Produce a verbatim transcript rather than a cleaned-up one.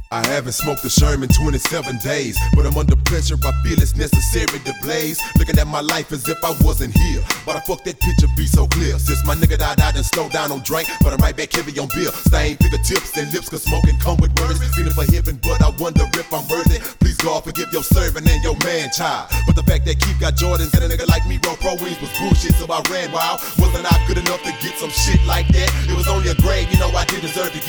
I haven't smoked a Sherm in twenty-seven days, but I'm under pressure, I feel it's necessary to blaze. Looking at my life as if I wasn't here, why the fuck that picture be so clear? Since my nigga died, I done slowed down on drink, but I'm right back heavy on beer. Stain, fingertips and lips, cause smoking come with words. Feeling for heaven, but I wonder if I'm worthy. Please God forgive your servant and your man child. But the fact that Keith got Jordans and a nigga like me roll pro wings was bullshit, so I ran wild. Wasn't I good enough to get some shit like that? It was only a grade, you know I did deserve to get